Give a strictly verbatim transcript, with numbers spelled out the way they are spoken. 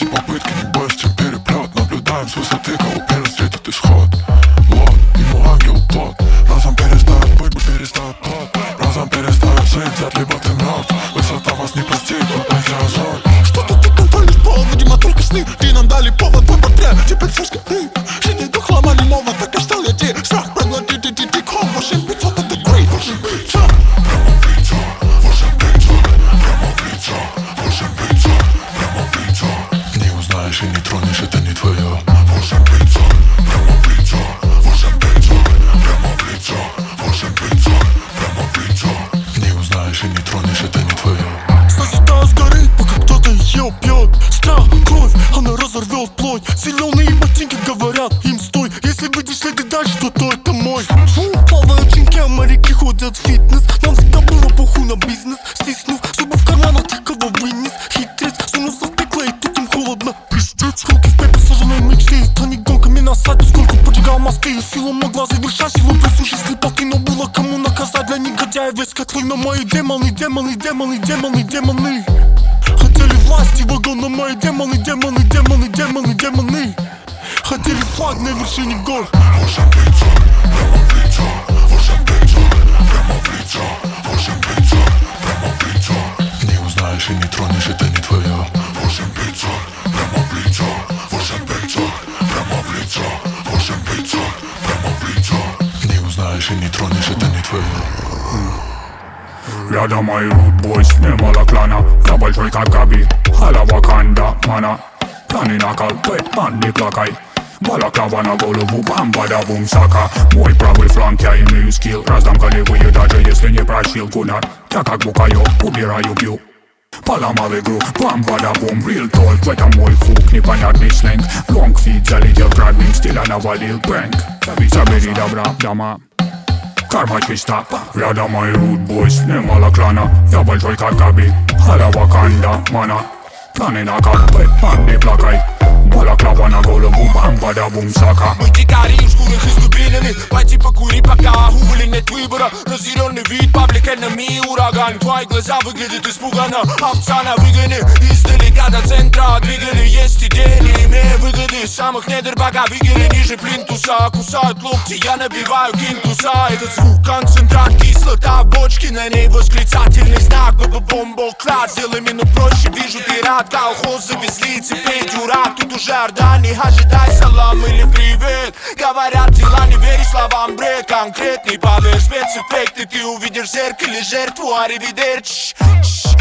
попытки, не бойся, чем переплет. Наблюдаем с высоты, кого первый встретит исход. Вот, ему ангел плод. Разом перестает быть, перестает плод. Разом перестает жить, взять, либо ты мертв. Высота вас не простит, вот антиазот. Что-то ты контролишь пол, видимо только сны. Ты нам дали повод, твой портрет, теперь фишка ты. Жизни дух ломали ново, так и стал я те. Страх проглотит и тиком, восемь пятьсот это грейт, восемь пятьсот. Прямо в лицо, восемь пятьсот. Прямо в лицо, восемь пятьсот. Прямо в лицо. Не узнаешь и не тронешь, это не твое. Восемь пятьсот. Прямо в лицо, восемь пятьсот. Прямо в лицо, восемь пятьсот. Прямо в лицо. Не узнаешь и не тронешь, это не твое. Сосита сгорит, пока кто-то ее пьет. Страх, кровь, она разорвет плоть. Зеленые ботинки говорят им стой. Если видишь следы дальше, то, то это мой. Плавают чинки, а моряки ходят в фитнес. Нам всегда было похуй на бизнес. Стиснув зубы в карманах, ты кого вынес. Хитрец, сунулся в пекло, и тут им холодно. Пиздец, руки в пепе, сожженные мечты. Они гонками насадят, сколько поджигал мосты. Силу могла завершать, силу присущей слепоты. Но было кому наказать, для негодяев весь котлы. Но мои демоны, демоны, демоны, демоны, демоны хотели власти, вагон, но мои демоны, демоны, демоны, демоны, демоны хотели флаг на вершине гор. Восемь пятьсот, прямо в лицо. Восемь пятьсот, прямо в лицо. Восемь пятьсот, прямо в лицо. Не узнаешь и не тронешь, это не твое. Восемь пятьсот, прямо в лицо. Восемь пятьсот, прямо в лицо. Восемь пятьсот, прямо в лицо. Не узнаешь и не тронешь, это не твое. Рядом мои рут-бойс, немало клана. Я большой как Габи, hala Wakanda, мана. Планы накал, Бэтмен, не плакай. Балаклава на голову, бам-бада-бум, сака. Мой правый фланг, я имею скилл. Раздам голевые, даже если не просил Гуннар. Я как Букайо, убираю, бью. Поломал игру, бам-бада-бум, real talk. В этом мой хук, непонятный сленг. Лонгфит, залетел градник, стиля навалил бэнк. Забери добра, дома. Карма чиста, рядом мои рут-бойс, немало клана. Я большой как Габи, hala Wakanda, мана. Планы накал, Бэтмен, не плакай. Балаклава на голову, бам-бада-бум, сака. Мы дикари в шкурах издубинами. Пойти покури, пока уволи нет выбора. Разъяренный вид, паблик, enemy, ураган. Твои глаза выглядят испуганно. Овца на выгоне, издалека до центра двигали. Есть идеи, не имея выгоды. Самых недр, пока вигеры ниже плинтуса. Кусают локти, я набиваю кинтуса. Этот звук, концентрат, кислота в бочке. На ней восклицательный знак, бомбоклад. Сделай минут проще, вижу ты рад. Колхоз завезли, цепей дюрак. Тут уже Ордани, ожидай салам или привет. Говорят дела, не веришь словам, бред. Конкретный, поверь, спецэффекты. Ты увидишь в зеркале жертву, аривидерчи.